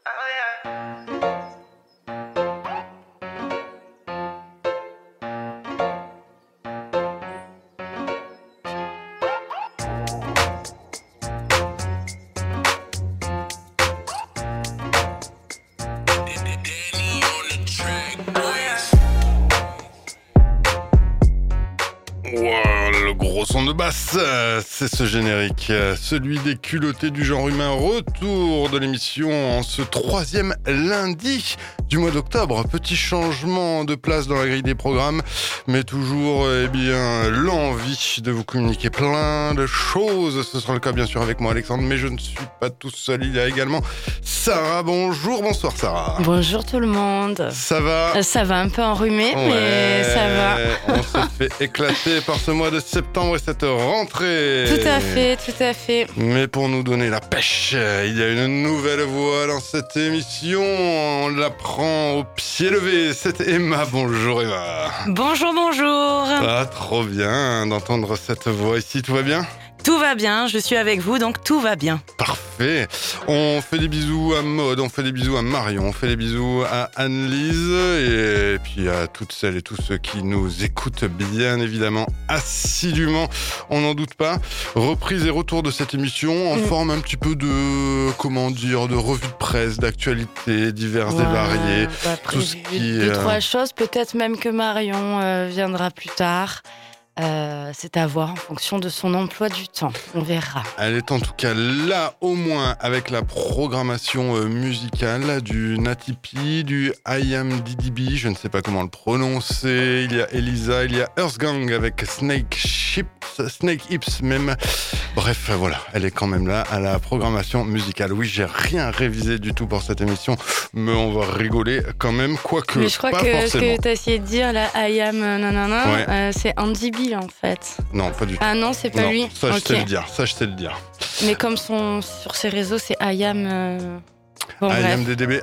Le gros son de basse, c'est ce générique, celui des culottés du genre humain. Retour de l'émission en ce 3e lundi du mois d'octobre. Petit changement de place dans la grille des programmes, mais toujours l'envie de vous communiquer plein de choses. Ce sera le cas bien sûr avec moi Alexandre, mais je ne suis pas tout seul. Il y a également Sarah. Bonsoir Sarah. Bonjour tout le monde. Ça va? Ça va un peu enrhumé, mais ça va. On se fait éclater par ce mois de septembre et cette rentrée. Tout à fait. Mais pour nous donner la pêche, il y a une nouvelle voix dans cette émission. On la prend au pied levé. C'est Emma. Bonjour Emma. Bonjour. Ah, trop bien d'entendre cette voix ici. Tout va bien ? Tout va bien, je suis avec vous, donc tout va bien. Parfait. On fait des bisous à Maud, on fait des bisous à Marion, on fait des bisous à Anne-Lise et puis à toutes celles et tous ceux qui nous écoutent bien évidemment assidûment, on n'en doute pas. Reprise et retour de cette émission en forme un petit peu de, de revue de presse, d'actualités diverses et variées. Tout ce qui deux, trois choses, peut-être même que Marion viendra plus tard. C'est à voir en fonction de son emploi du temps, on verra. Elle est en tout cas là au moins avec la programmation musicale du Natty P, du I Am DDB, je ne sais pas comment le prononcer, il y a Elisa, il y a Earth Gang avec Snake Hips même. Bref, voilà, elle est quand même là à la programmation musicale. Oui, j'ai rien révisé du tout pour cette émission, mais on va rigoler quand même, quoique mais je crois pas que forcément. Ce que tu as essayé de dire là, I Am c'est Andy B en fait. Non, pas du tout. Ah non, c'est pas lui. Ça, je sais le dire. Mais comme sur ses réseaux, c'est I Am... I Am DDB.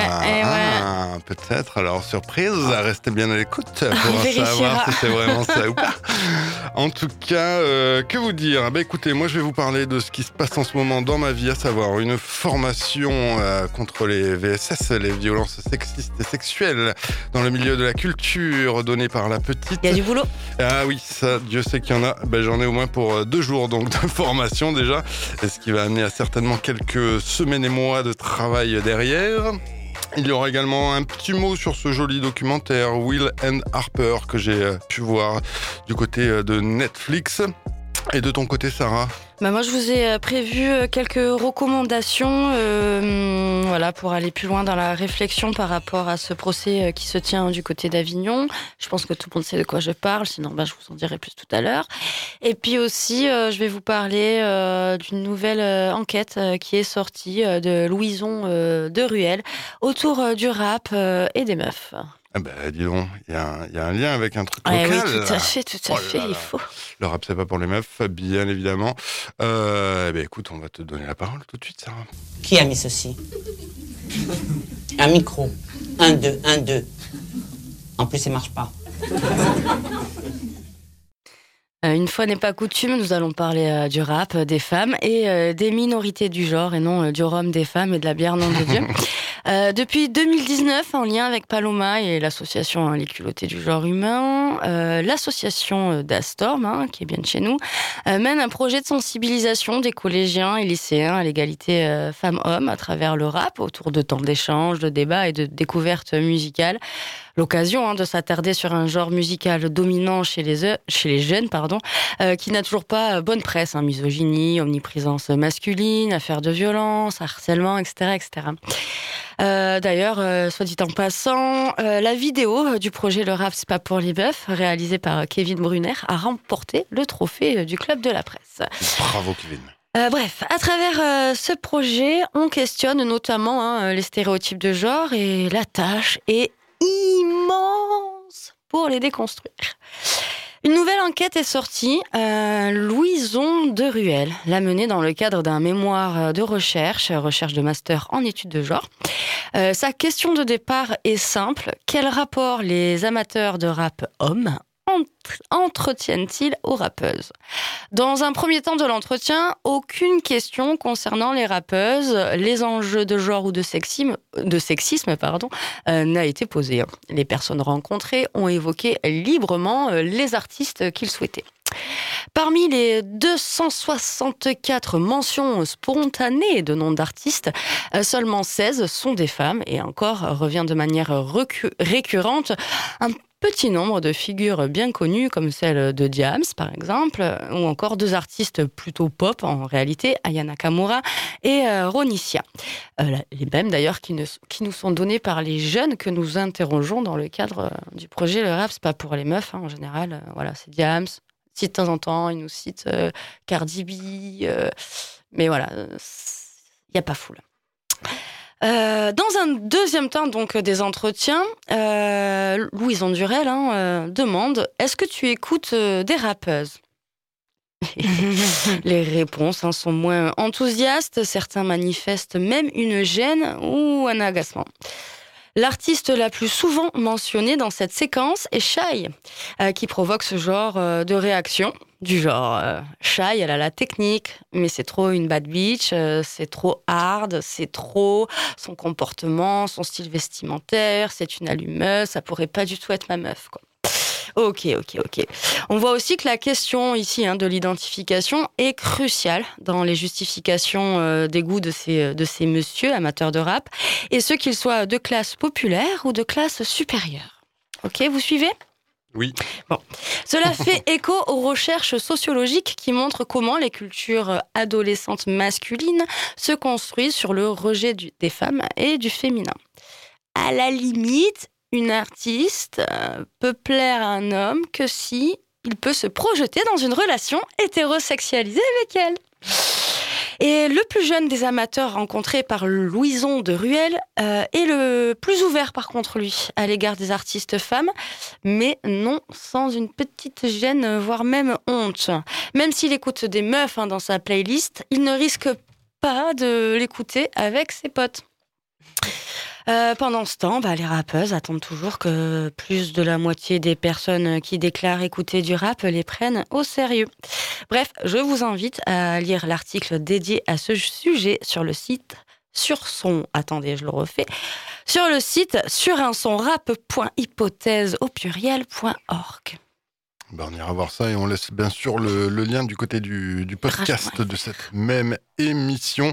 Peut-être. Alors, surprise, restez bien à l'écoute pour savoir si c'est vraiment ça ou pas. En tout cas, que vous dire ? Écoutez, moi, je vais vous parler de ce qui se passe en ce moment dans ma vie, à savoir une formation contre les VSS, les violences sexistes et sexuelles, dans le milieu de la culture, donnée par la petite. Il y a du boulot. Ah oui, ça, Dieu sait qu'il y en a. J'en ai au moins pour 2 jours donc de formation déjà, et ce qui va amener à certainement quelques semaines et mois de travail derrière. Il y aura également un petit mot sur ce joli documentaire Will and Harper que j'ai pu voir du côté de Netflix. Et de ton côté, Sarah ? Moi, je vous ai prévu quelques recommandations pour aller plus loin dans la réflexion par rapport à ce procès qui se tient du côté d'Avignon. Je pense que tout le monde sait de quoi je parle, sinon je vous en dirai plus tout à l'heure. Et puis aussi, je vais vous parler d'une nouvelle enquête qui est sortie de Louison de Ruelle autour du rap et des meufs. Dis donc, il y a un lien avec un truc local. Oui, tout à fait, il faut. Le rap, c'est pas pour les meufs, bien évidemment. Écoute, on va te donner la parole tout de suite, Sarah. Qui a mis ceci ? Un micro. 1, 2, 1, 2. En plus, il marche pas. Une fois n'est pas coutume, nous allons parler du rap, des femmes et des minorités du genre, et non du rhum des femmes et de la bière, nom de Dieu. Depuis 2019, en lien avec Paloma et l'association Les Culottés du genre humain, l'association d'Astorm, qui est bien de chez nous, mène un projet de sensibilisation des collégiens et lycéens à l'égalité femmes-hommes à travers le rap, autour de temps d'échanges, de débats et de découvertes musicales. L'occasion de s'attarder sur un genre musical dominant chez les jeunes, qui n'a toujours pas bonne presse, misogynie, omniprésence masculine, affaires de violence, harcèlement, etc. D'ailleurs, soit dit en passant, la vidéo du projet Le Rap, c'est pas pour les meufs, réalisée par Kevin Brunner, a remporté le trophée du Club de la Presse. Bravo Kevin. Bref, à travers ce projet, on questionne notamment les stéréotypes de genre et la tâche est immense pour les déconstruire. Une nouvelle enquête est sortie, Louison de Ruelle l'a menée dans le cadre d'un mémoire de recherche de master en études de genre. Sa question de départ est simple, quel rapport les amateurs de rap hommes entretiennent-ils aux rappeuses ? Dans un premier temps de l'entretien, aucune question concernant les rappeuses, les enjeux de genre ou de sexisme, n'a été posée. Les personnes rencontrées ont évoqué librement les artistes qu'ils souhaitaient. Parmi les 264 mentions spontanées de noms d'artistes, seulement 16 sont des femmes et encore revient de manière récurrente un petit nombre de figures bien connues comme celle de Diams par exemple, ou encore 2 artistes plutôt pop en réalité, Aya Nakamura et Ronisia. Les mêmes d'ailleurs qui nous sont donnés par les jeunes que nous interrogeons dans le cadre du projet Le Rap, c'est pas pour les meufs en général, voilà, c'est Diams. Si de temps en temps, ils nous citent Cardi B, mais voilà, il n'y a pas foule. Dans un deuxième temps donc des entretiens, Louison Durel demande « Est-ce que tu écoutes des rappeuses ?» Les réponses sont moins enthousiastes, certains manifestent même une gêne ou un agacement. L'artiste la plus souvent mentionnée dans cette séquence est Shai, qui provoque ce genre de réaction. Du genre, Shai, elle a la technique, mais c'est trop une bad bitch, c'est trop hard, c'est trop son comportement, son style vestimentaire, c'est une allumeuse, ça pourrait pas du tout être ma meuf, quoi. Ok. On voit aussi que la question ici de l'identification est cruciale dans les justifications des goûts de ces messieurs amateurs de rap, et ce qu'ils soient de classe populaire ou de classe supérieure. Ok, vous suivez ? Oui. Bon. Cela fait écho aux recherches sociologiques qui montrent comment les cultures adolescentes masculines se construisent sur le rejet des femmes et du féminin. À la limite, une artiste peut plaire à un homme que si il peut se projeter dans une relation hétérosexualisée avec elle. Et le plus jeune des amateurs rencontrés par Louison de Ruel est le plus ouvert par contre lui à l'égard des artistes femmes, mais non sans une petite gêne, voire même honte. Même s'il écoute des meufs dans sa playlist, il ne risque pas de l'écouter avec ses potes. Pendant ce temps, les rappeuses attendent toujours que plus de la moitié des personnes qui déclarent écouter du rap les prennent au sérieux. Bref, je vous invite à lire l'article dédié à ce sujet sur le site suransonrap.hypothèse.org. On ira voir ça et on laisse bien sûr le lien du côté du podcast de cette même émission.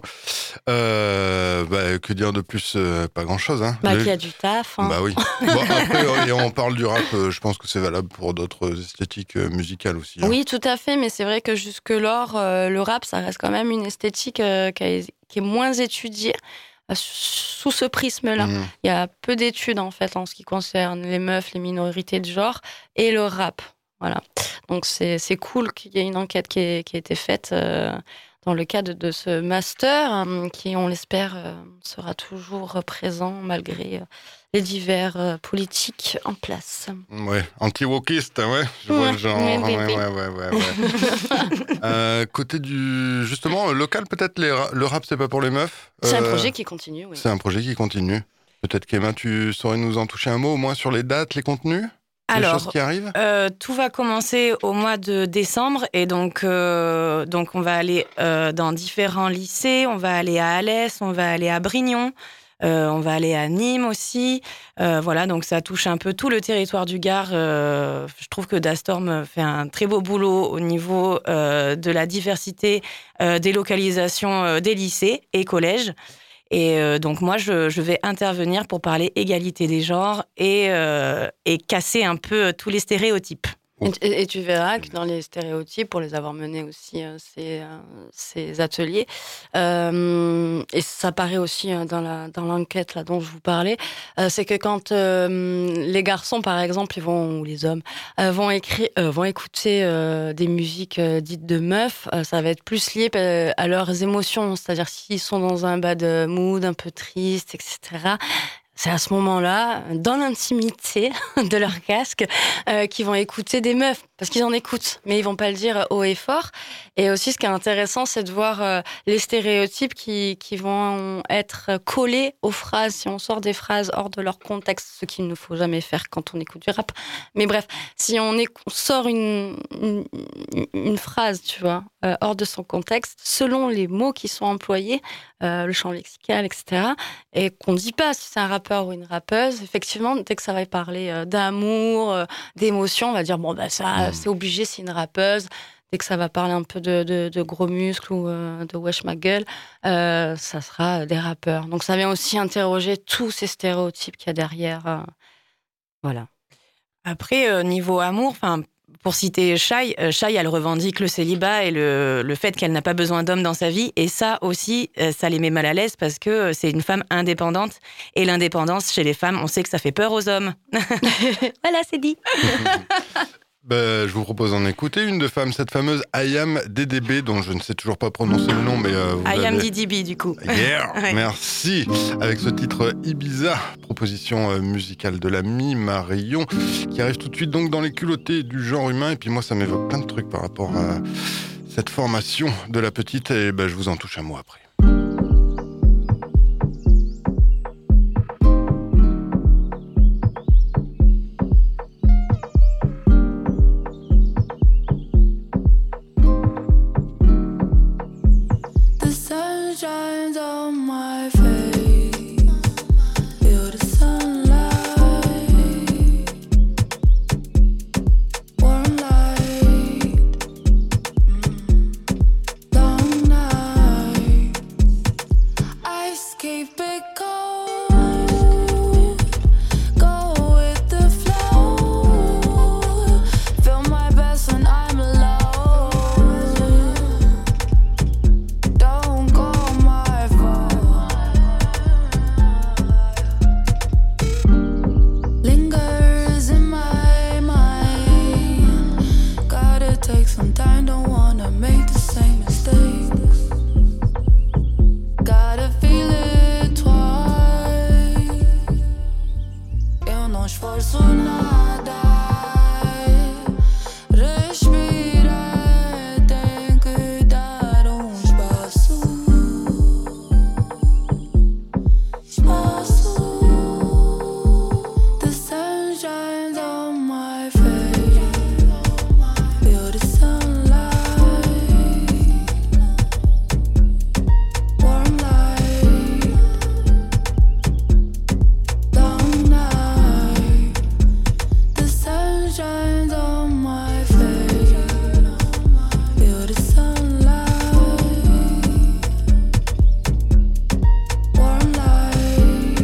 Que dire de plus, pas grand-chose. Qu'il y a du taf. Bah oui. Bon, après, on parle du rap, je pense que c'est valable pour d'autres esthétiques musicales aussi. Oui, tout à fait, mais c'est vrai que jusque-lors, le rap, ça reste quand même une esthétique qui est moins étudiée. Sous ce prisme-là. Il y a peu d'études en fait en ce qui concerne les meufs, les minorités de genre et le rap. Voilà. Donc c'est cool qu'il y ait une enquête qui a été faite dans le cadre de ce master qui, on l'espère, sera toujours présent malgré les divers politiques en place. Ouais, anti-wokiste, ouais, je vois le genre. Ouais. Côté justement, local, peut-être, le rap, c'est pas pour les meufs. C'est un projet qui continue, oui. C'est un projet qui continue. Peut-être qu'Emma, tu saurais nous en toucher un mot, au moins sur les dates, les contenus ? Alors, choses qui arrivent tout va commencer au mois de décembre et donc on va aller dans différents lycées, on va aller à Alès, on va aller à Brignon, on va aller à Nîmes aussi. Voilà, donc ça touche un peu tout le territoire du Gard. Je trouve que Dastorm fait un très beau boulot au niveau de la diversité des localisations des lycées et collèges. Et donc moi, je vais intervenir pour parler égalité des genres et casser un peu tous les stéréotypes. Et tu verras que dans les stéréotypes, pour les avoir menés aussi, ces ateliers, et ça paraît aussi dans l'enquête là, dont je vous parlais, c'est que quand les garçons, par exemple, ou les hommes, vont écouter des musiques dites de meufs, ça va être plus lié à leurs émotions. C'est-à-dire s'ils sont dans un bad mood, un peu triste, etc., c'est à ce moment-là, dans l'intimité de leur casque, qu'ils vont écouter des meufs. parce qu'ils en écoutent, mais ils vont pas le dire haut et fort. Et aussi, ce qui est intéressant, c'est de voir les stéréotypes qui vont être collés aux phrases. Si on sort des phrases hors de leur contexte, ce qu'il ne faut jamais faire quand on écoute du rap. Mais bref, si on sort une phrase, tu vois, hors de son contexte, selon les mots qui sont employés, le champ lexical, etc., et qu'on ne dit pas si c'est un rappeur ou une rappeuse, effectivement, dès que ça va parler d'amour, d'émotion, on va dire, bon, bah ça, c'est obligé, c'est une rappeuse. Dès que ça va parler un peu de gros muscles ou de wesh ma gueule, ça sera des rappeurs. Donc ça vient aussi interroger tous ces stéréotypes qu'il y a derrière. Voilà. Après, niveau amour, pour citer Shai, elle revendique le célibat et le fait qu'elle n'a pas besoin d'hommes dans sa vie. Et ça aussi, ça les met mal à l'aise parce que c'est une femme indépendante. Et l'indépendance, chez les femmes, on sait que ça fait peur aux hommes. Voilà, c'est dit. Je vous propose d'en écouter une de femme, cette fameuse Ayam DDB, dont je ne sais toujours pas prononcer le nom, mais Ayam DDB, du coup. Yeah, Ouais. merci. Avec ce titre Ibiza, proposition musicale de l'ami Marion, qui arrive tout de suite donc dans les culottés du genre humain. Et puis moi, ça m'évoque plein de trucs par rapport à cette formation de la petite. Et je vous en touche un mot après. Shines on my face, feel the sunlight, warm light, long night, I escape it cold, go with the flow, feel my best when I'm alone. Some time, don't wanna make the same mistakes. Gotta feel it twice. Eu não esforço nada. Respira, tem que dar espaço. Espaço. The sun shines on my face. Feel the sunlight, warm light, long night. The sun shines on my face. Feel the sunlight, warm light,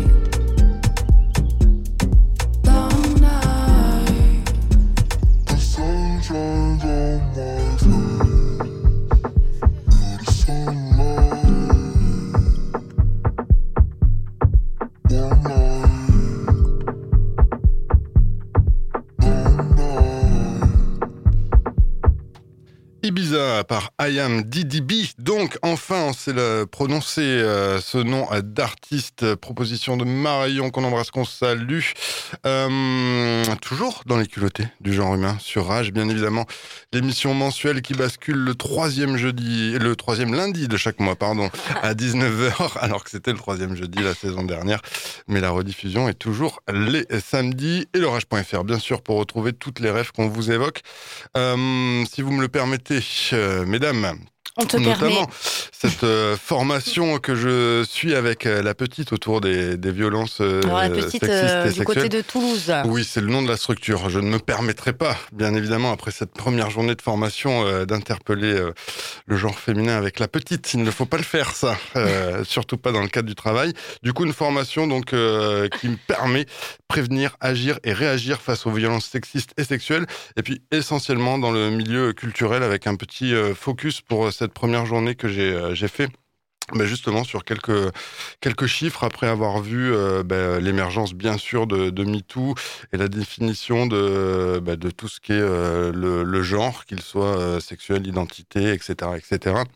long night. The sun shines on my face. Feel the sunlight, warm light, long night. Ibiza par Ayam DDB. Donc, enfin, on sait prononcer ce nom d'artiste. Proposition de Marion qu'on embrasse, qu'on salue. Toujours dans les culottés du genre humain sur Rage, bien évidemment. L'émission mensuelle qui bascule le troisième lundi de chaque mois, à 19h, alors que c'était le troisième jeudi la saison dernière. Mais la rediffusion est toujours les samedis. Et le Rage.fr, bien sûr, pour retrouver toutes les rêves qu'on vous évoque. Si vous me le permettez, mesdames, On te notamment permet. cette formation que je suis avec la petite autour des violences Alors la petite sexistes et du côté sexuelles. de Toulouse. Oui, c'est le nom de la structure. Je ne me permettrai pas, bien évidemment, après cette première journée de formation, d'interpeller le genre féminin avec la petite. Il ne faut pas le faire, ça. Surtout pas dans le cadre du travail. Du coup, une formation donc qui me permet de prévenir, agir et réagir face aux violences sexistes et sexuelles. Et puis, essentiellement dans le milieu culturel, avec un petit focus pour cette première journée que j'ai fait. Justement sur quelques chiffres après avoir vu l'émergence bien sûr de MeToo et la définition de tout ce qui est le genre, qu'il soit sexuel, identité, etc., etc.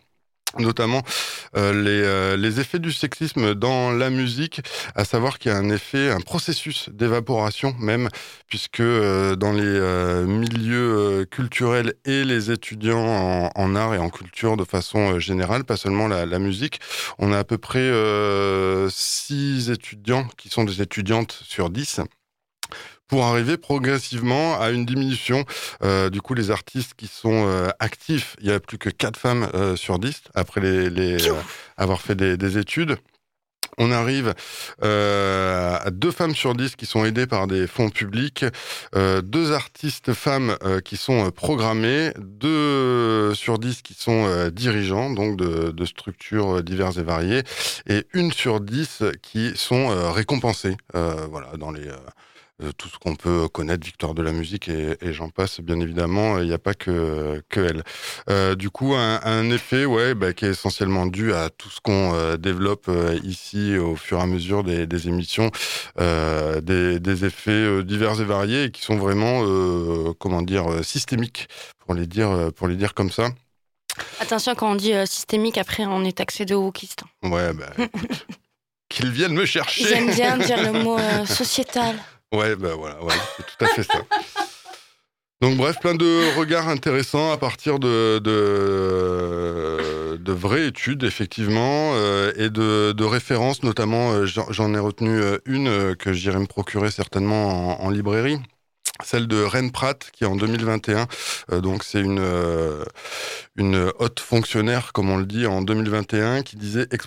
notamment les effets du sexisme dans la musique, à savoir qu'il y a un processus d'évaporation même, puisque dans les milieux culturels et les étudiants en art et en culture de façon générale, pas seulement la musique, on a à peu près 6 étudiants qui sont des étudiantes sur 10, pour arriver progressivement à une diminution. Du coup, les artistes qui sont actifs, il y a plus que 4 femmes sur 10 après avoir fait des études. On arrive à 2 femmes sur 10 qui sont aidées par des fonds publics, 2 artistes femmes qui sont programmées, 2 sur 10 qui sont dirigeants, donc de structures diverses et variées, et 1 sur 10 qui sont récompensées, voilà, dans tout ce qu'on peut connaître, victoire de la musique et j'en passe, bien évidemment, il n'y a pas que elle. Du coup, un effet qui est essentiellement dû à tout ce qu'on développe ici au fur et à mesure des émissions, des effets divers et variés et qui sont vraiment, systémiques, pour les dire comme ça. Attention, quand on dit systémique, après on est taxé de wokiste. Ouais, écoute, qu'ils viennent me chercher. Ils aiment bien dire le mot sociétal. Ouais, voilà, c'est tout à fait ça. Donc bref, plein de regards intéressants à partir de vraies études, effectivement, et de références, notamment, j'en ai retenu une que j'irai me procurer certainement en librairie. Celle de Reine Pratt, qui est en 2021, donc c'est une haute fonctionnaire, comme on le dit, en 2021, qui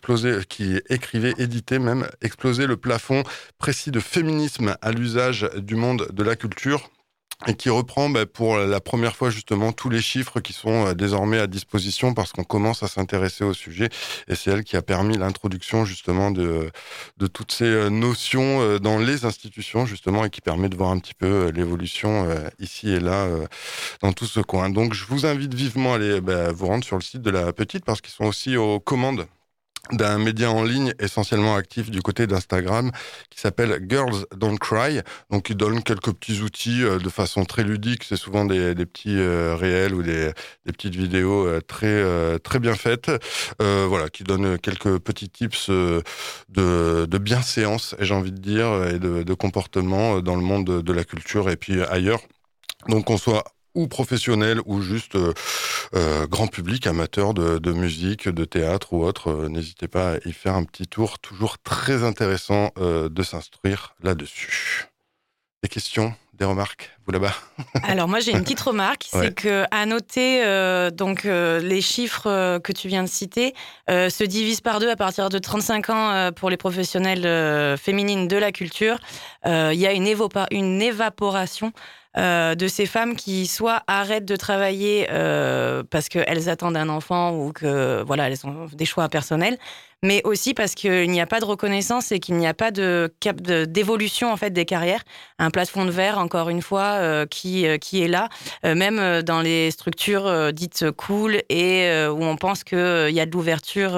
éditait même, exploser le plafond précis de féminisme à l'usage du monde de la culture, et qui reprend pour la première fois justement tous les chiffres qui sont désormais à disposition parce qu'on commence à s'intéresser au sujet, et c'est elle qui a permis l'introduction justement de toutes ces notions dans les institutions justement, et qui permet de voir un petit peu l'évolution ici et là dans tout ce coin. Donc je vous invite vivement à aller vous rendre sur le site de La Petite, parce qu'ils sont aussi aux commandes d'un média en ligne essentiellement actif du côté d'Instagram qui s'appelle Girls Don't Cry. Donc il donne quelques petits outils de façon très ludique, c'est souvent des petits réels ou des petites vidéos très bien faites, qui donnent quelques petits tips de bienséance, j'ai envie de dire, et de comportement dans le monde de la culture et puis ailleurs. Donc qu'on soit ou professionnel ou juste grand public, amateur de musique, de théâtre ou autre, n'hésitez pas à y faire un petit tour. Toujours très intéressant de s'instruire là-dessus. Des questions, des remarques, vous là-bas? Alors moi j'ai une petite remarque, c'est que à noter les chiffres que tu viens de citer se divisent par 2 à partir de 35 ans pour les professionnelles féminines de la culture. Il y a une évaporation de ces femmes qui soit arrêtent de travailler parce qu'elles attendent un enfant ou que elles ont des choix personnels, mais aussi parce qu'il n'y a pas de reconnaissance et qu'il n'y a pas d'évolution en fait des carrières. Un plafond de verre, encore une fois, qui est là, même dans les structures dites cool et où on pense qu'il y a de l'ouverture.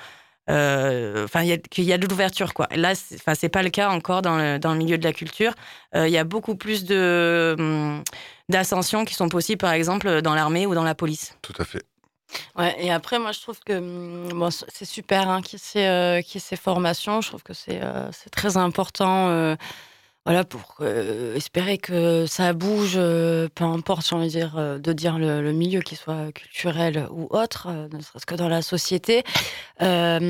Qu'il y a de l'ouverture, quoi. Là, c'est pas le cas encore dans le milieu de la culture. Il y a beaucoup plus d'ascensions qui sont possibles, par exemple, dans l'armée ou dans la police. Tout à fait. Ouais, et après, moi, je trouve que c'est super qu'il y ait ces formations. Je trouve que c'est très important. Pour espérer que ça bouge, peu importe, j'ai envie de dire le milieu, qu'il soit culturel ou autre, ne serait-ce que dans la société. Après,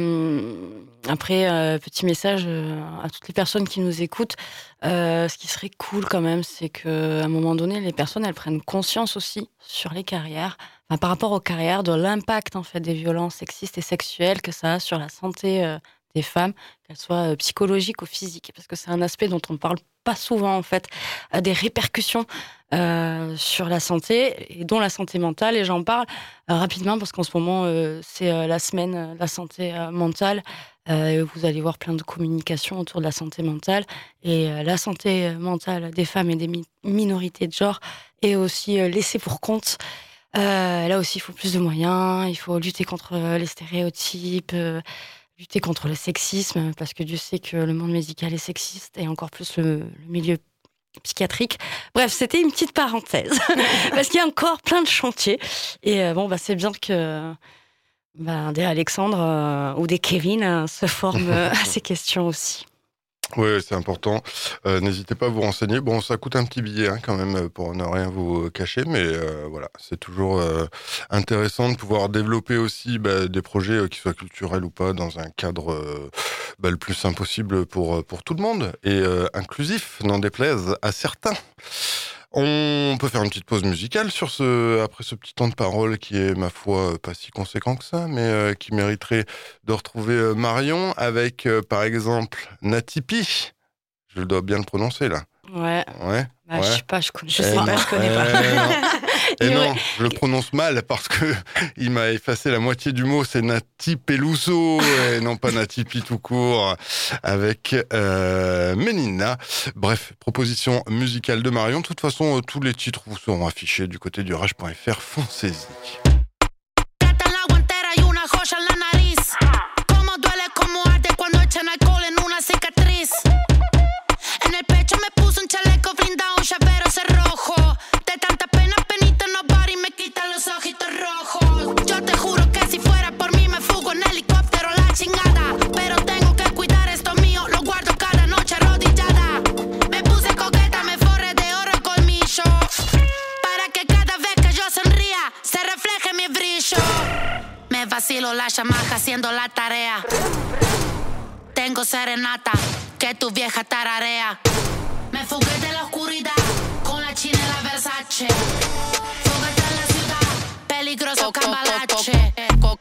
petit message à toutes les personnes qui nous écoutent. Ce qui serait cool quand même, c'est qu'à un moment donné, les personnes, elles prennent conscience aussi sur les carrières, par rapport aux carrières, de l'impact en fait des violences sexistes et sexuelles que ça a sur la santé des femmes, qu'elles soient psychologiques ou physiques, parce que c'est un aspect dont on ne parle pas souvent en fait, des répercussions sur la santé, et dont la santé mentale, et j'en parle rapidement parce qu'en ce moment c'est la semaine de la santé mentale. Vous allez voir plein de communications autour de la santé mentale, et la santé mentale des femmes et des minorités de genre est aussi laissée pour compte. Là aussi, il faut plus de moyens, il faut lutter contre les stéréotypes, lutter contre le sexisme, parce que Dieu sait que le monde médical est sexiste, et encore plus le milieu psychiatrique. Bref, c'était une petite parenthèse, parce qu'il y a encore plein de chantiers. Et c'est bien que Des Alexandre ou des Kevin se forment à ces questions aussi. Oui, c'est important. N'hésitez pas à vous renseigner. Bon, ça coûte un petit billet quand même pour ne rien vous cacher, mais voilà, c'est toujours intéressant de pouvoir développer aussi des projets qui soient culturels ou pas dans un cadre le plus simple possible pour tout le monde et inclusif, n'en déplaise à certains. On peut faire une petite pause musicale après ce petit temps de parole qui est, ma foi, pas si conséquent que ça, mais qui mériterait de retrouver Marion avec, par exemple, Natipi. Je dois bien le prononcer, là. Ouais. Ouais. Je sais pas, je connais pas. Et non, Ouais. je le prononce mal parce que il m'a effacé la moitié du mot. C'est Nati Peluso et non pas Natipi tout court avec Ménina. Bref, proposition musicale de Marion. De toute façon, tous les titres vous seront affichés du côté du rage.fr. Foncez-y. En el pecho me puso un chaleco blindado, un llavero cerrojo. De tanta pena, penita no para y me quita los ojitos rojos. Yo te juro que si fuera por mí me fugo en helicóptero la chingada. Pero tengo que cuidar esto mío, lo guardo cada noche arrodillada. Me puse coqueta, me forré de oro el colmillo. Para que cada vez que yo sonría se refleje mi brillo. Me vacilo la chamaca haciendo la tarea. Tengo serenata que tu vieja tararea. Me fugué de la oscuridad con la china y la Versace. Fúgate en la ciudad, peligroso cambalache.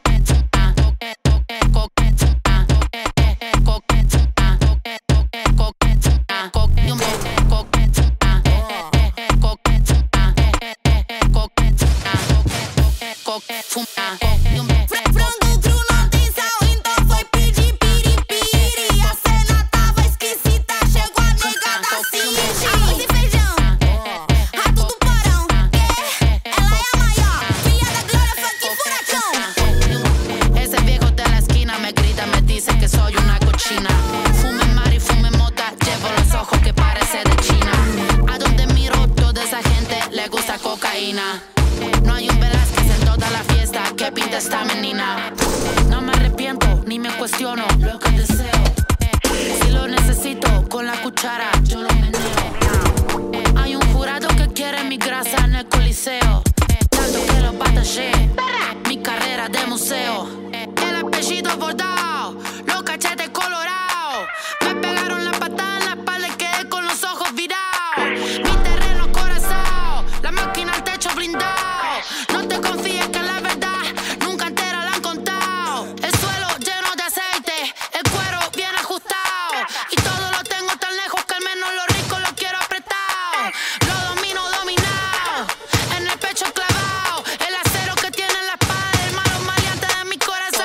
No hay un Velázquez en toda la fiesta que pinta esta menina. No me arrepiento ni me cuestiono lo que deseo. Si lo necesito con la cuchara yo lo meneo. Hay un jurado que quiere mi grasa en el coliseo. Tanto que lo batallé, mi carrera de museo. El apellido bordado, los cachetes colorados. Me pegaron la patada en la espalda y quedé con los ojos virados. Mi terreno corazón, la máquina al techo blindado. No te confíes que la verdad nunca entera la han contado. El suelo lleno de aceite, el cuero bien ajustado. Y todo lo tengo tan lejos que al menos lo rico lo quiero apretado. Lo domino dominado, en el pecho clavado. El acero que tiene en la espada, el malo maleante de mi corazón.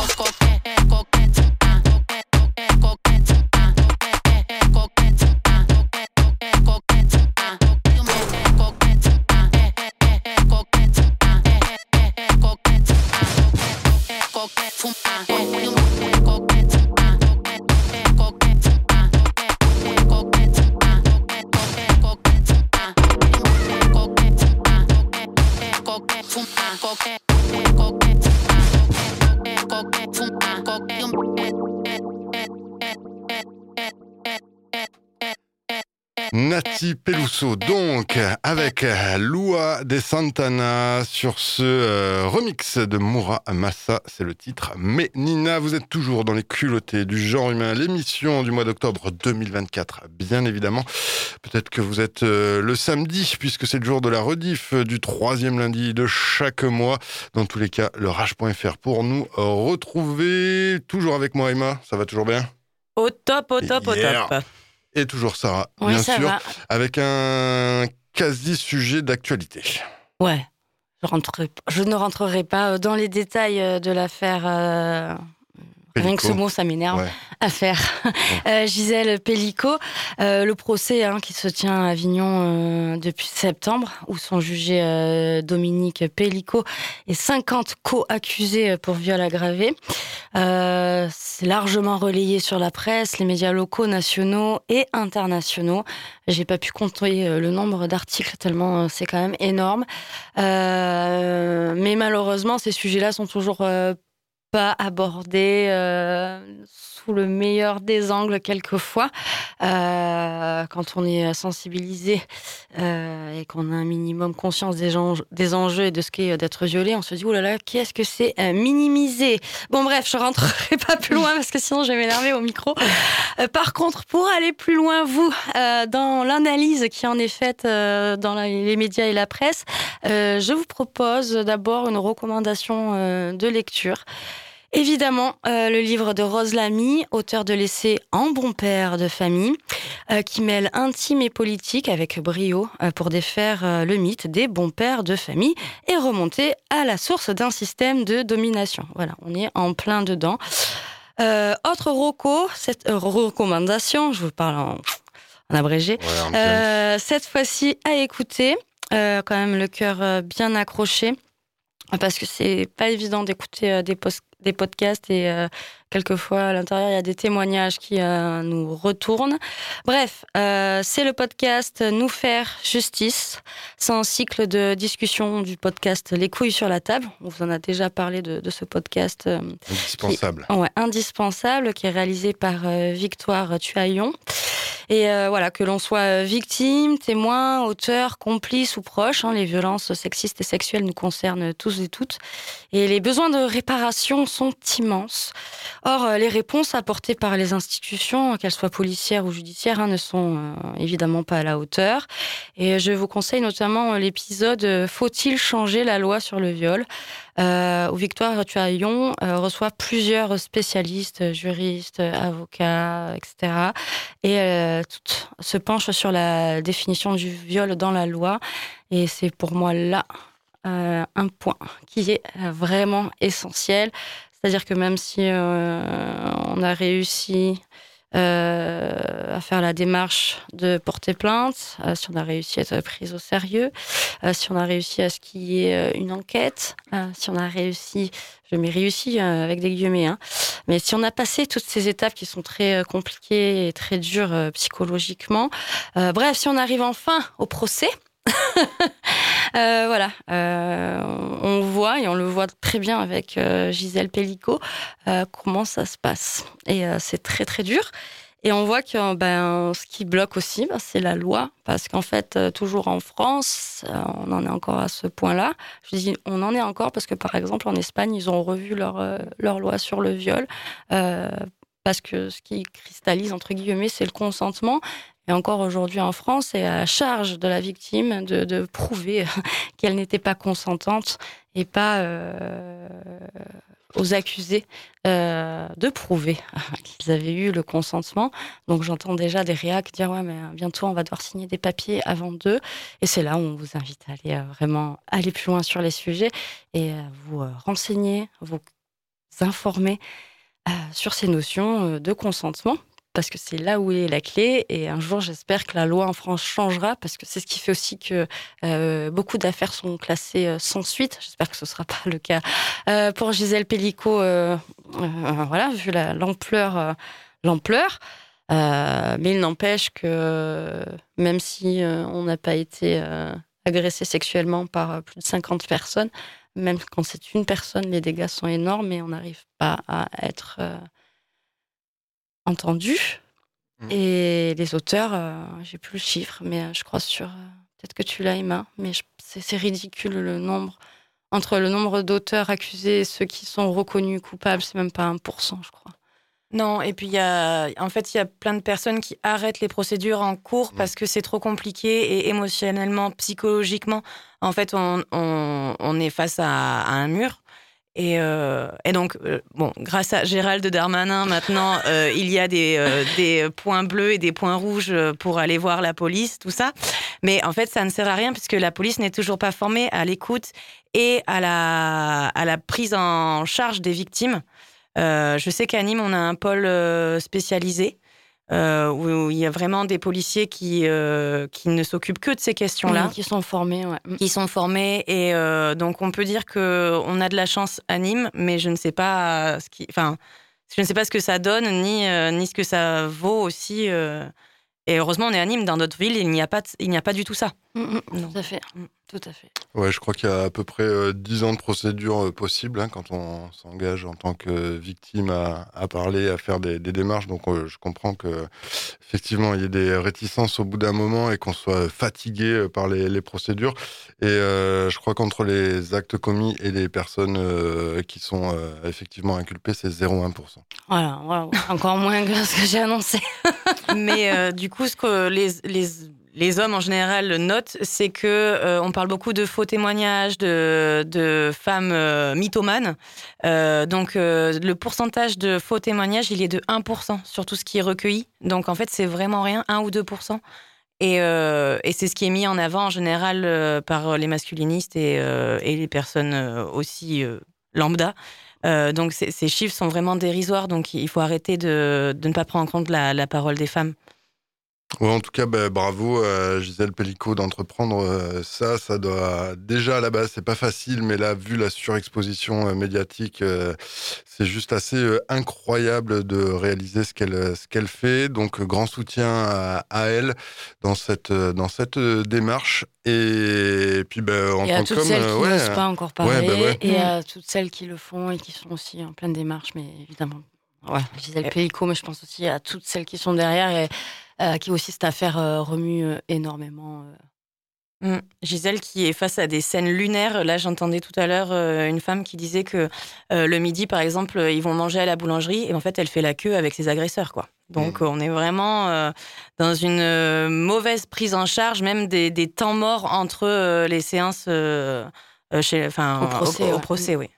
Nati Peluso, donc, avec Lua de Santana sur ce remix de Moura Massa, c'est le titre. Mais Nina, vous êtes toujours dans les culottés du genre humain, l'émission du mois d'octobre 2024, bien évidemment. Peut-être que vous êtes le samedi, puisque c'est le jour de la rediff du 3e lundi de chaque mois. Dans tous les cas, le rage.fr pour nous retrouver. Toujours avec moi, Emma, ça va toujours bien ? Au top, au top, Yeah. au top. Et toujours Sarah, Oui, bien ça sûr, va. avec un quasi-sujet d'actualité. Ouais. Je ne rentrerai pas dans les détails de l'affaire. Rien que ce mot, ça m'énerve. Ouais. Affaire Gisèle Pellico. Le procès qui se tient à Avignon depuis septembre, où sont jugés Dominique Pellico et 50 co-accusés pour viol aggravé. C'est largement relayé sur la presse, les médias locaux, nationaux et internationaux. J'ai pas pu compter le nombre d'articles tellement c'est quand même énorme. Mais malheureusement, ces sujets-là sont toujours pas abordé sous le meilleur des angles quelquefois. Quand on est sensibilisé et qu'on a un minimum conscience des enjeux et de ce qu'est d'être violé, on se dit, oh là là, qu'est-ce que c'est minimiser. Bon bref, je rentrerai pas plus loin parce que sinon je vais m'énerver au micro. Par contre, pour aller plus loin, vous, dans l'analyse qui en est faite dans les médias et la presse, je vous propose d'abord une recommandation de lecture. Évidemment, le livre de Rose Lamy, auteur de l'essai En bon père de famille, qui mêle intime et politique avec brio pour défaire le mythe des bons pères de famille et remonter à la source d'un système de domination. Voilà, on est en plein dedans. Autre recommandation, je vous parle en abrégé, cette fois-ci à écouter, quand même le cœur bien accroché, parce que c'est pas évident d'écouter des podcasts et quelquefois à l'intérieur il y a des témoignages qui nous retournent. Bref, c'est le podcast Nous faire justice. C'est un cycle de discussion du podcast Les couilles sur la table. On vous en a déjà parlé de ce podcast. Indispensable. Indispensable, qui est réalisé par Victoire Tuaillon. Et voilà, que l'on soit victime, témoin, auteur, complice ou proche, les violences sexistes et sexuelles nous concernent tous et toutes. Et les besoins de réparation sont immenses. Or, les réponses apportées par les institutions, qu'elles soient policières ou judiciaires, ne sont évidemment pas à la hauteur. Et je vous conseille notamment l'épisode « Faut-il changer la loi sur le viol ?» où Victoire Tuaillon reçoit plusieurs spécialistes, juristes, avocats, etc. Et toutes se penchent sur la définition du viol dans la loi. Et c'est pour moi là un point qui est vraiment essentiel. C'est-à-dire que même si on a réussi à faire la démarche de porter plainte, si on a réussi à être prise au sérieux, si on a réussi à ce qu'il y ait une enquête, si on a réussi, je mets réussi avec des guillemets, mais si on a passé toutes ces étapes qui sont très compliquées et très dures psychologiquement, bref, si on arrive enfin au procès, voilà, on voit, et on le voit très bien avec Gisèle Pellicot, comment ça se passe. Et c'est très très dur. Et on voit que ce qui bloque aussi, c'est la loi. Parce qu'en fait, toujours en France, on en est encore à ce point-là. Je dis on en est encore parce que, par exemple, en Espagne, ils ont revu leur loi sur le viol. Parce que ce qui cristallise, entre guillemets, c'est le consentement. Et encore aujourd'hui en France, c'est à la charge de la victime de prouver qu'elle n'était pas consentante et pas aux accusés de prouver qu'ils avaient eu le consentement. Donc j'entends déjà des réacs dire « Ouais, mais bientôt on va devoir signer des papiers avant d'eux ». Et c'est là où on vous invite à aller vraiment aller plus loin sur les sujets et à vous renseigner, vous informer sur ces notions de consentement. Parce que c'est là où est la clé. Et un jour, j'espère que la loi en France changera, parce que c'est ce qui fait aussi que beaucoup d'affaires sont classées sans suite. J'espère que ce ne sera pas le cas pour Gisèle Pellicot, voilà, vu l'ampleur. Mais il n'empêche que même si on n'a pas été agressé sexuellement par plus de 50 personnes, même quand c'est une personne, les dégâts sont énormes et on n'arrive pas à être entendu. Et les auteurs, j'ai plus le chiffre, mais je crois peut-être que tu l'as, Emma, mais c'est ridicule entre le nombre d'auteurs accusés et ceux qui sont reconnus coupables, c'est même pas 1%, je crois. Non, et puis il y a plein de personnes qui arrêtent les procédures en cours parce que c'est trop compliqué et émotionnellement, psychologiquement, en fait, on est face à un mur. Et donc, grâce à Gérald Darmanin, maintenant, il y a des points bleus et des points rouges pour aller voir la police, tout ça. Mais en fait, ça ne sert à rien puisque la police n'est toujours pas formée à l'écoute et à la prise en charge des victimes. Je sais qu'à Nîmes, on a un pôle spécialisé où il y a vraiment des policiers qui ne s'occupent que de ces questions-là. Oui, qui sont formés, ouais. Qui sont formés, et donc on peut dire qu'on a de la chance à Nîmes, mais je ne sais pas ce que ça donne, ni ce que ça vaut aussi. Et heureusement, on est à Nîmes, dans notre ville, il n'y a pas du tout ça. Tout à fait. Tout à fait. Ouais, je crois qu'il y a à peu près 10 ans de procédure possible quand on s'engage en tant que victime à parler, à faire des démarches. Donc, je comprends que effectivement, il y ait des réticences au bout d'un moment et qu'on soit fatigué par les procédures. Et je crois qu'entre les actes commis et les personnes qui sont effectivement inculpées, c'est 0,1%. Voilà, encore moins que ce que j'ai annoncé. Mais du coup, ce que les hommes en général notent, c'est que on parle beaucoup de faux témoignages, de femmes mythomanes. Donc le pourcentage de faux témoignages, il est de 1% sur tout ce qui est recueilli. Donc en fait, c'est vraiment rien, 1 ou 2%. Et c'est ce qui est mis en avant en général par les masculinistes et les personnes aussi lambda. Donc ces chiffres sont vraiment dérisoires. Donc il faut arrêter de ne pas prendre en compte la parole des femmes. Ouais, en tout cas, bravo à Gisèle Pellicot d'entreprendre ça. Ça doit déjà à la base, c'est pas facile, mais là, vu la surexposition médiatique, c'est juste assez incroyable de réaliser ce qu'elle fait. Donc, grand soutien à elle dans cette démarche. Et puis, en et à tant toutes qu'homme, celles qui n'osent pas encore parler, et ouais. à toutes celles qui le font et qui sont aussi en pleine démarche, mais évidemment. Ouais, Gisèle Pellicot, mais je pense aussi à toutes celles qui sont derrière et qui aussi cette affaire remue énormément. Gisèle qui est face à des scènes lunaires. Là, j'entendais tout à l'heure une femme qui disait que le midi, par exemple, ils vont manger à la boulangerie et en fait, elle fait la queue avec ses agresseurs, quoi. Donc, on est vraiment dans une mauvaise prise en charge, même des temps morts entre les séances au procès, oui.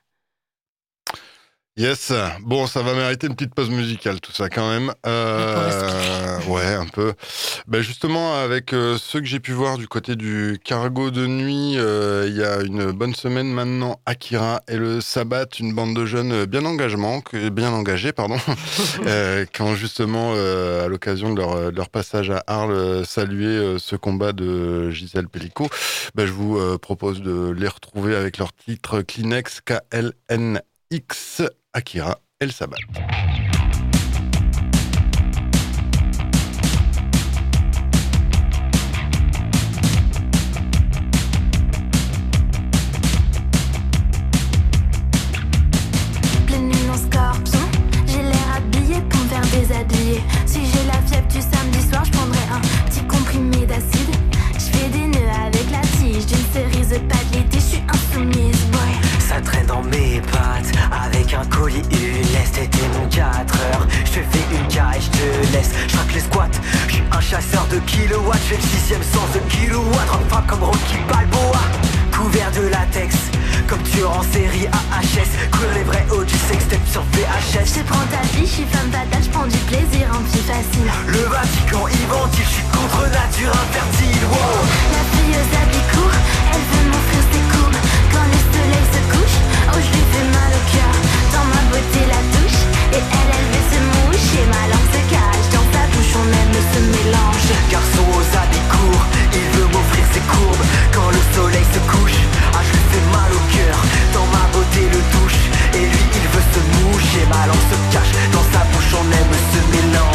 Yes, bon, ça va mériter une petite pause musicale, tout ça quand même. Ouais, un peu. Justement, avec ceux que j'ai pu voir du côté du cargo de nuit, il y a une bonne semaine maintenant, Akira et le Sabbat, une bande de jeunes bien engagés, qui ont justement, à l'occasion de leur passage à Arles, salué ce combat de Gisèle Pellicot. Je vous propose de les retrouver avec leur titre Kleenex, KLNX. Akira et le Sabbat. Pleine lune en scorpion, j'ai l'air habillé pour me faire déshabiller. Si j'ai la fièvre du samedi soir, je prendrai un petit comprimé d'acide. Je fais des nœuds avec la tige d'une cerise pas de l'été, je suis insoumise, boy. Ça traîne dans mes pattes, avec un colis, une laisse. T'étais mon 4 heures, je te fais une caille, je te laisse. Je racle les squats, je suis un chasseur de kilowatts. Je fais le 6ème sens de kilowatt. Rock frappe comme Rocky Balboa, couvert de latex, comme tueur en série AHS. Courir les vrais hauts du sextape sur VHS. Je prends ta vie, je suis femme fatale, je prends du plaisir en petit facile. Le Vatican inventif, je suis contre nature infertile. Wow. La fille aux habits courts, elle veut m'offrir ses courbes. Quand le soleil se couche, oh je lui fais mal au cœur. Dans ma beauté la touche, et elle veut se moucher. Ma langue se cache, dans sa bouche on aime ce mélange. Garçon aux habits courts, il veut m'offrir ses courbes. Quand le soleil se couche, je lui fais mal au cœur. Dans ma beauté le touche, et lui il veut se moucher. Ma langue se cache, dans sa bouche on aime ce mélange.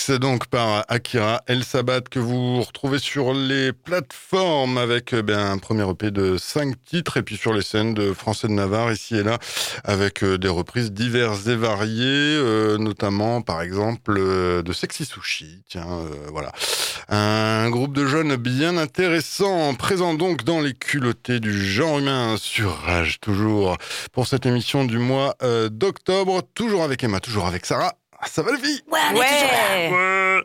Netflix, donc par Akira El Sabbat, que vous retrouvez sur les plateformes avec un premier EP de 5 titres, et puis sur les scènes de Français de Navarre, ici et là, avec des reprises diverses et variées, notamment, par exemple, de Sexy Sushi. Tiens, voilà. Un groupe de jeunes bien intéressant, présent donc dans les culottés du genre humain sur Rage, toujours, pour cette émission du mois d'octobre, toujours avec Emma, toujours avec Sarah. Ça va, les filles? Ouais.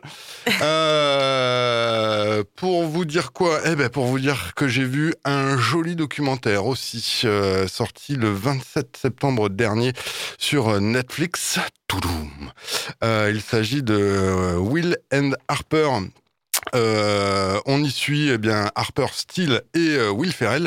Pour vous dire quoi? Pour vous dire que j'ai vu un joli documentaire aussi, sorti le 27 septembre dernier sur Netflix. Toudoum. Il s'agit de Will and Harper. On y suit Harper Steele et Will Ferrell,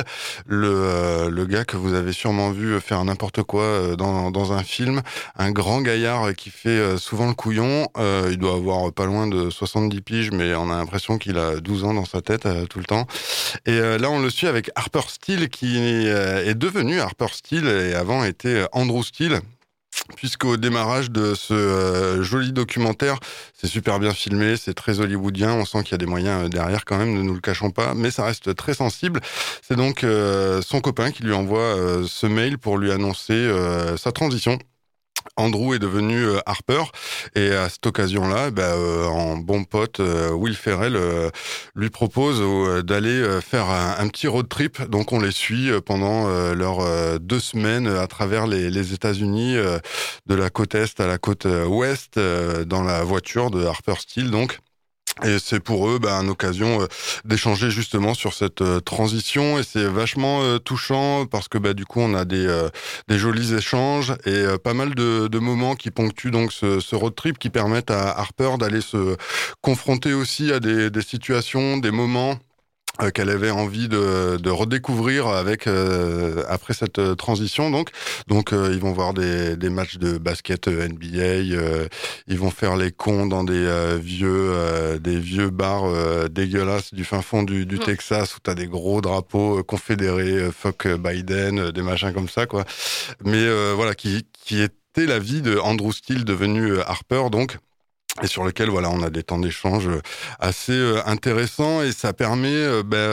le gars que vous avez sûrement vu faire n'importe quoi dans un film, un grand gaillard qui fait souvent le couillon. Il doit avoir pas loin de 70 piges, mais on a l'impression qu'il a 12 ans dans sa tête tout le temps. Et là, on le suit avec Harper Steele, qui est devenu Harper Steele et avant était Andrew Steele. Puisqu'au démarrage de ce joli documentaire, c'est super bien filmé, c'est très hollywoodien, on sent qu'il y a des moyens derrière quand même, ne nous le cachons pas, mais ça reste très sensible. C'est donc son copain qui lui envoie ce mail pour lui annoncer sa transition. Andrew est devenu Harper, et à cette occasion-là, en bon pote, Will Ferrell lui propose d'aller faire un petit road trip. Donc on les suit pendant leurs 2 semaines à travers les États-Unis, de la côte est à la côte ouest, dans la voiture de Harper Steele, donc. Et c'est pour eux une occasion d'échanger justement sur cette transition, et c'est vachement touchant parce que du coup on a des jolis échanges et pas mal de moments qui ponctuent donc ce road trip, qui permettent à Harper d'aller se confronter aussi à des situations, des moments qu'elle avait envie de redécouvrir avec après cette transition. Donc ils vont voir des matchs de basket NBA, ils vont faire les cons dans des vieux bars dégueulasses du fin fond du Texas, où t'as des gros drapeaux confédérés, fuck Biden, des machins comme ça, quoi. Mais voilà, qui était la vie de Andrew Steele devenu Harper, donc. Et sur lequel on a des temps d'échange assez intéressants, et ça permet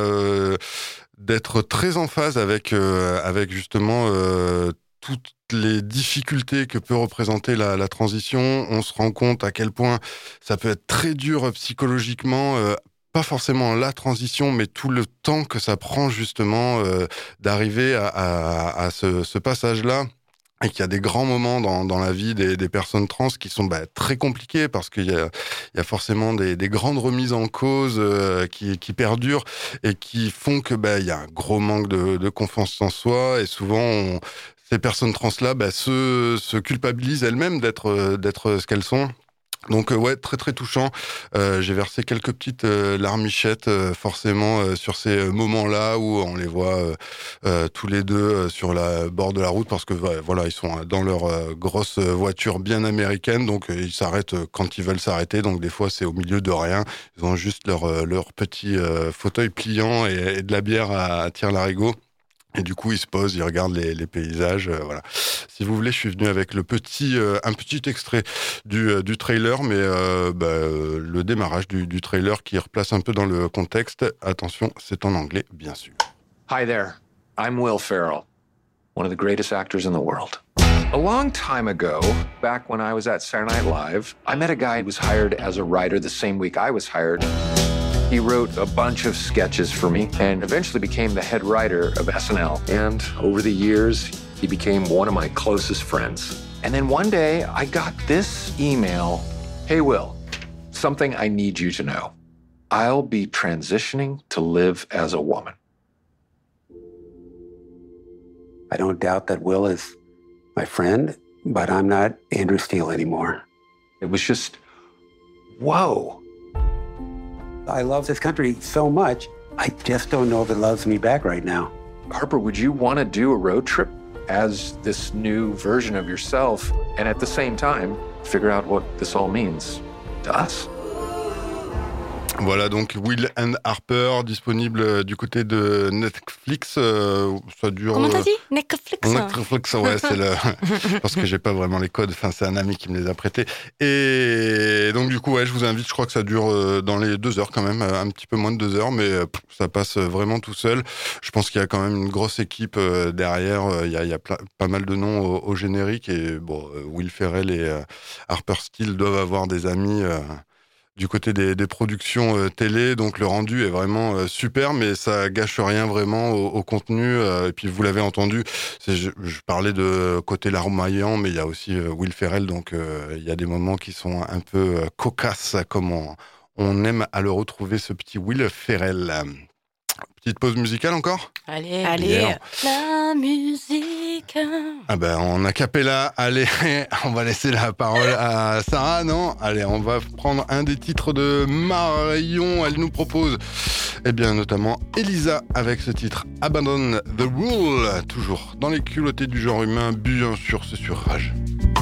d'être très en phase avec justement toutes les difficultés que peut représenter la transition. On se rend compte à quel point ça peut être très dur psychologiquement. Pas forcément la transition, mais tout le temps que ça prend justement d'arriver à ce passage-là. Et qu'il y a des grands moments dans la vie des personnes trans qui sont très compliqués, parce qu'il y a forcément des grandes remises en cause qui perdurent, et qui font que il y a un gros manque de confiance en soi, et souvent ces personnes trans là se culpabilisent elles-mêmes d'être ce qu'elles sont. Donc très très touchant. J'ai versé quelques petites larmichettes forcément sur ces moments-là où on les voit tous les deux sur la bord de la route, parce que ils sont dans leur grosse voiture bien américaine, donc ils s'arrêtent quand ils veulent s'arrêter. Donc des fois c'est au milieu de rien. Ils ont juste leur petit fauteuil pliant et de la bière à tire-larigot. Et du coup, ils se posent, ils regardent les paysages, voilà. Si vous voulez, je suis venu avec un petit extrait du trailer, mais le démarrage du trailer qui replace un peu dans le contexte. Attention, c'est en anglais, bien sûr. Hi there, I'm Will Ferrell, one of the greatest actors in the world. A long time ago, back when I was at Saturday Night Live, I met a guy who was hired as a writer the same week I was hired. He wrote a bunch of sketches for me and eventually became the head writer of SNL. And over the years, he became one of my closest friends. And then one day, I got this email. Hey, Will, something I need you to know. I'll be transitioning to live as a woman. I don't doubt that Will is my friend, but I'm not Andrew Steele anymore. It was just, whoa. I love this country so much, I just don't know if it loves me back right now. Harper, would you want to do a road trip as this new version of yourself, and at the same time, figure out what this all means to us? Voilà donc Will and Harper, disponible du côté de Netflix. Ça dure. Comment t'as dit Netflix. Netflix, ouais, c'est le. Parce que j'ai pas vraiment les codes. Enfin, c'est un ami qui me les a prêtés. Et donc du coup, ouais, je vous invite. Je crois que ça dure dans les 2 heures quand même, un petit peu moins de 2 heures, mais ça passe vraiment tout seul. Je pense qu'il y a quand même une grosse équipe derrière. Il y a pas mal de noms au générique et bon, Will Ferrell et Harper Steele doivent avoir des amis. Du côté des productions télé, donc le rendu est vraiment super, mais ça gâche rien vraiment au contenu. Et puis vous l'avez entendu, je parlais de côté larmoyant, mais il y a aussi Will Ferrell, donc il y a des moments qui sont un peu cocasses, comme on aime à le retrouver, ce petit Will Ferrell. Petite pause musicale encore ? Allez. Yeah. La musique. Ah ben, en acapella, allez, on va laisser la parole à Sarah, non ? Allez, on va prendre un des titres de Marion. Elle nous propose, eh bien, notamment Elisa avec ce titre Abandon the Rule, toujours dans les culottés du genre humain, bien sûr, c'est sur Rage.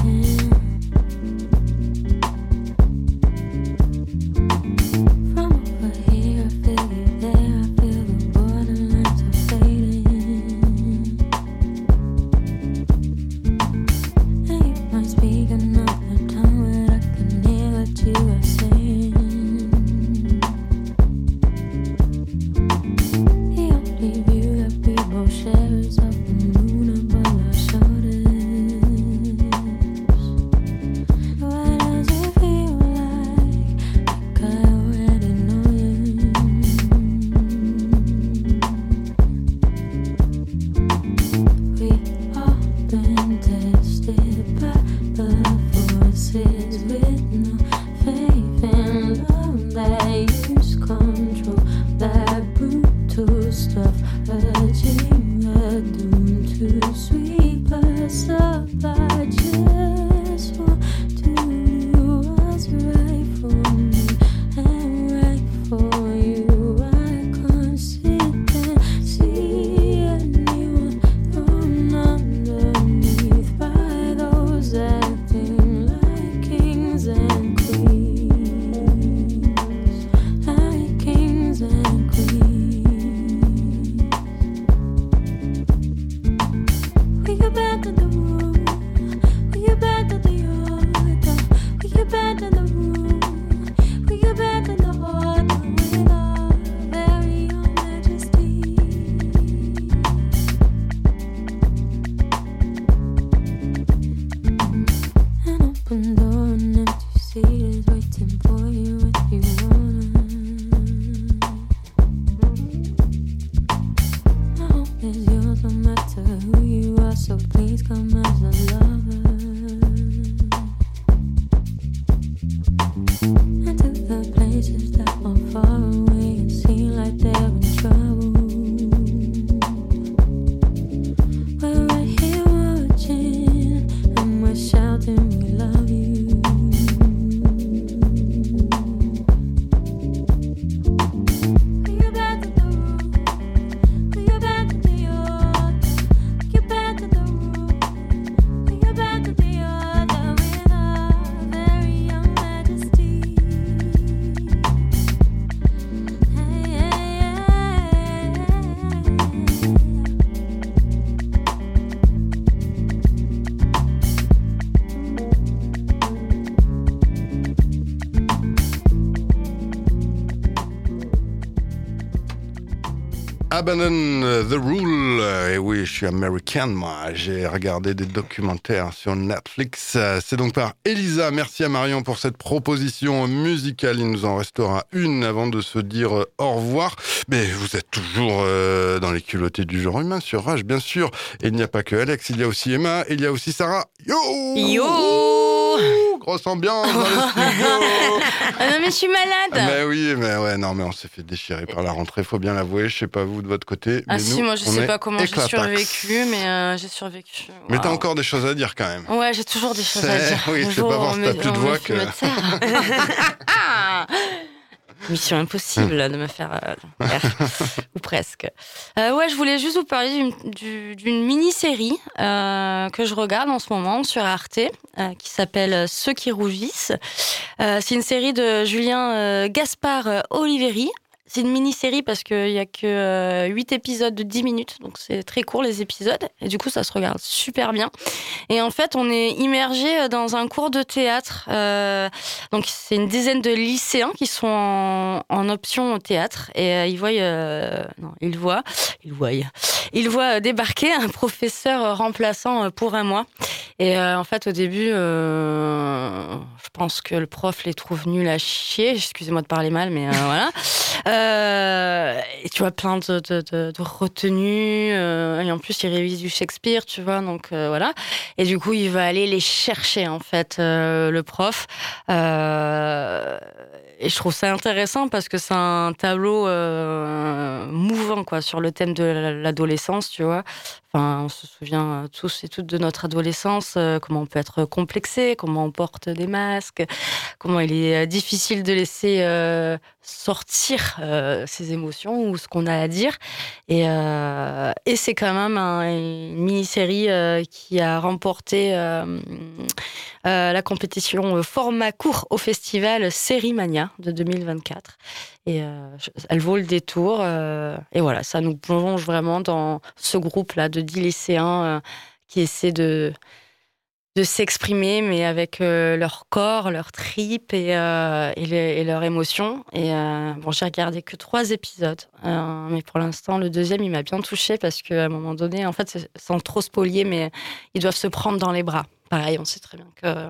Abandon the Rule. Et oui, je suis américain, moi. J'ai regardé des documentaires sur Netflix. C'est donc par Elisa. Merci à Marion pour cette proposition musicale. Il nous en restera une avant de se dire au revoir. Mais vous êtes toujours dans les culottés du genre humain sur Rage, bien sûr. Et il n'y a pas que Alex, il y a aussi Emma, il y a aussi Sarah. Yo! Grosse ambiance dans le studio. Non mais je suis malade. Mais oui, mais ouais, non, mais on s'est fait déchirer par la rentrée, faut bien l'avouer. Je sais pas vous de votre côté. Ah mais si, nous, moi je sais pas comment j'ai survécu, mais j'ai survécu. Wow. Mais t'as encore des choses à dire quand même. Ouais, j'ai toujours des choses à dire. Oui, c'est pas parce que t'as plus de voix que... Mission impossible de me faire rire. Ou presque. Je voulais juste vous parler d'une mini-série que je regarde en ce moment sur Arte, qui s'appelle Ceux qui rougissent. C'est une série de Julien Gaspard Oliveri. C'est une mini-série parce qu'il n'y a que 8 épisodes de 10 minutes, donc c'est très court les épisodes, et du coup ça se regarde super bien. Et en fait, on est immergé dans un cours de théâtre, donc c'est une dizaine de lycéens qui sont en option au théâtre, et ils voient débarquer un professeur remplaçant pour un mois. Et en fait, au début, je pense que le prof les trouve nuls à chier, excusez-moi de parler mal, mais voilà. Et tu vois, plein de retenues, et en plus il révise du Shakespeare, tu vois, donc voilà. Et du coup il va aller les chercher en fait, le prof, et je trouve ça intéressant parce que c'est un tableau mouvant quoi, sur le thème de l'adolescence, tu vois. Enfin, on se souvient tous et toutes de notre adolescence, comment on peut être complexé, comment on porte des masques, comment il est difficile de laisser sortir ses émotions ou ce qu'on a à dire. Et c'est quand même une mini-série qui a remporté la compétition format court au festival Sérimania de 2024. Et elle vaut le détour. Et voilà, ça nous plonge vraiment dans ce groupe-là de 10 lycéens qui essaient de s'exprimer, mais avec leur corps, leur tripes et leurs émotions. Et j'ai regardé que 3 épisodes. Mais pour l'instant, le deuxième, il m'a bien touchée parce qu'à un moment donné, en fait, sans trop spolier, mais ils doivent se prendre dans les bras. Pareil, on sait très bien que...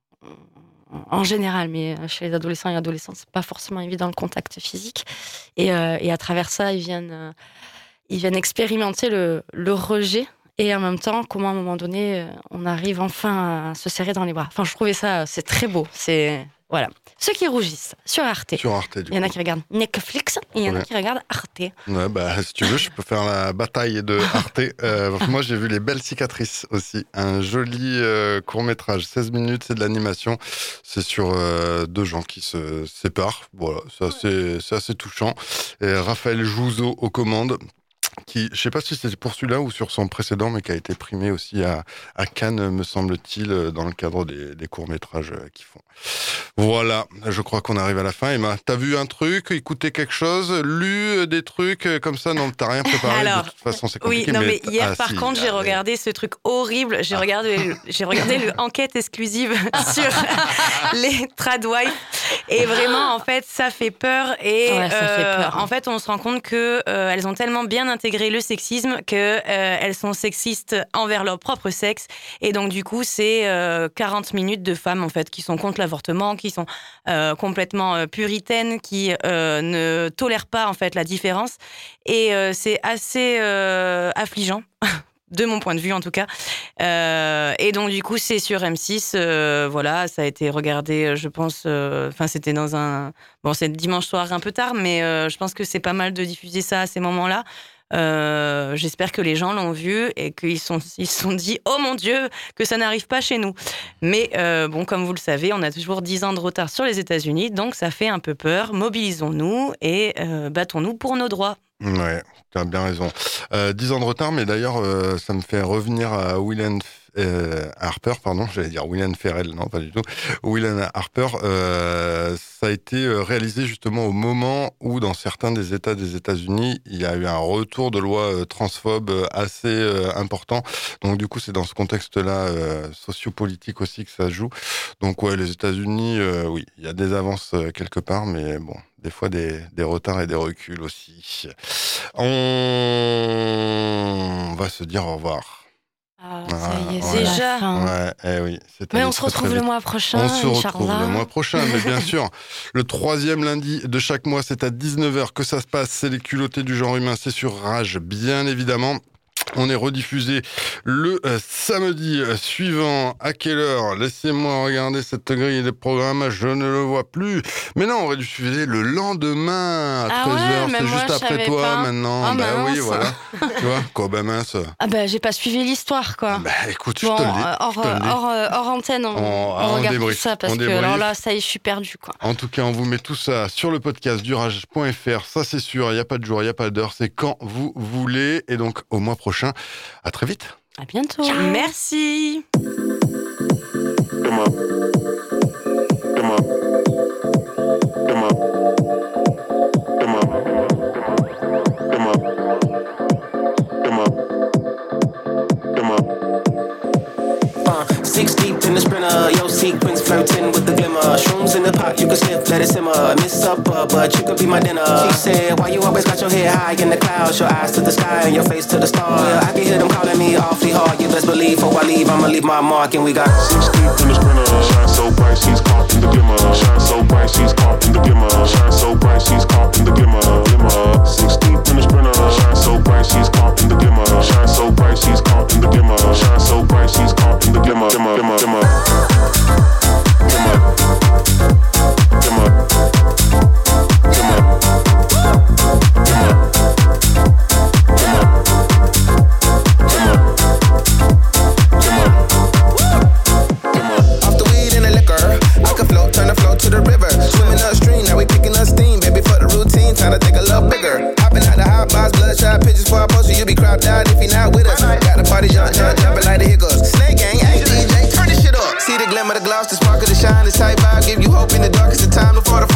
En général, mais chez les adolescents et adolescentes, c'est pas forcément évident le contact physique. Et à travers ça, ils viennent expérimenter le rejet. Et en même temps, comment à un moment donné, on arrive enfin à se serrer dans les bras. Enfin, je trouvais ça, c'est très beau. C'est voilà. Ceux qui rougissent sur Arte. Sur Arte, du coup. Il y en a qui regardent Netflix et il y en a qui regardent Arte. Ouais, si tu veux, je peux faire la bataille de Arte. Moi, j'ai vu Les Belles Cicatrices aussi. Un joli court-métrage, 16 minutes, c'est de l'animation. C'est sur 2 gens qui se séparent. Voilà, c'est assez touchant. Et Raphaël Jouzeau aux commandes. Qui, je sais pas si c'était pour celui-là ou sur son précédent, mais qui a été primé aussi à Cannes, me semble-t-il, dans le cadre des courts-métrages qu'ils font. Voilà, je crois qu'on arrive à la fin. Emma, t'as vu un truc, écouté quelque chose, lu des trucs comme ça? Non, t'as rien préparé. Alors, de toute façon, c'est compliqué. Oui, non, mais hier, par contre, j'ai regardé ce truc horrible. J'ai regardé l'enquête exclusive sur les tradwives. Et vraiment, en fait, ça fait peur. Et ça fait peur. En fait, on se rend compte que elles ont tellement bien intégré le sexisme que elles sont sexistes envers leur propre sexe. Et donc, du coup, c'est 40 minutes de femmes, en fait, qui sont contre l'avortement, qui sont complètement puritaines, qui ne tolèrent pas, en fait, la différence. Et c'est assez affligeant. De mon point de vue, en tout cas. Et donc, du coup, c'est sur M6. Voilà, ça a été regardé, je pense... c'était dans un... Bon, c'est dimanche soir un peu tard, mais je pense que c'est pas mal de diffuser ça à ces moments-là. J'espère que les gens l'ont vu et qu'ils se sont dit « Oh mon Dieu, que ça n'arrive pas chez nous !» Mais comme vous le savez, on a toujours 10 ans de retard sur les États-Unis, donc ça fait un peu peur. Mobilisons-nous et battons-nous pour nos droits. Ouais, tu as bien raison. 10 ans de retard, mais d'ailleurs, ça me fait revenir à Will Harper, pardon, j'allais dire Will Ferrell, non, pas du tout. Will Harper, ça a été réalisé justement au moment où, dans certains des États des États-Unis, il y a eu un retour de loi transphobe assez important. Donc, du coup, c'est dans ce contexte-là sociopolitique aussi que ça se joue. Donc, ouais, les États-Unis, oui, il y a des avances quelque part, mais bon. Des fois, des retards et des reculs aussi. On va se dire au revoir. Ah, ça y est, ouais. déjà. Ouais, oui. Mais on se retrouve le mois prochain. On se retrouve le mois prochain, mais bien sûr. Le 3e lundi de chaque mois, c'est à 19h que ça se passe. C'est les culottés du genre humain. C'est sur Rage, bien évidemment. On est rediffusé le samedi suivant. À quelle heure? Laissez-moi regarder cette grille des programmes, je ne le vois plus. Mais non, on est rediffusé le lendemain à 13h, c'est juste après toi pas. Maintenant. Ah, oui, voilà. Tu vois, quoi, mince. Ah j'ai pas suivi l'histoire, quoi. Écoute, je te le dis. Hors antenne, on regarde tout ça, parce que alors là, ça y est, je suis perdu, quoi. En tout cas, on vous met tout ça sur le podcast durage.fr, ça c'est sûr, il n'y a pas de jour, il n'y a pas d'heure, c'est quand vous voulez. Et donc, au mois prochain, à très vite. À bientôt. Ciao. Merci. In the sprinter, yo sequence flirting with the glimmer. Shrooms in the pot, you can sniff, let it simmer. Miss supper, but you could be my dinner. She said, why you always got your head high in the clouds? Your eyes to the sky and your face to the stars. Yeah, I can hear them calling me awfully hard. You best believe before I leave, I'ma leave my mark. And we got 6 deep in the sprinter. Shine so bright, she's caught in the glimmer. Shine so bright, she's caught in the glimmer. Shine so bright, she's caught in the glimmer. 6 deep in the sprinter. Shine so bright, she's caught in the glimmer. Shine so bright, she's caught in the glimmer. Shine so bright, she's caught in the glimmer. the gloss, the spark of the shine, the tight vibe, give you hope in the darkest of time before the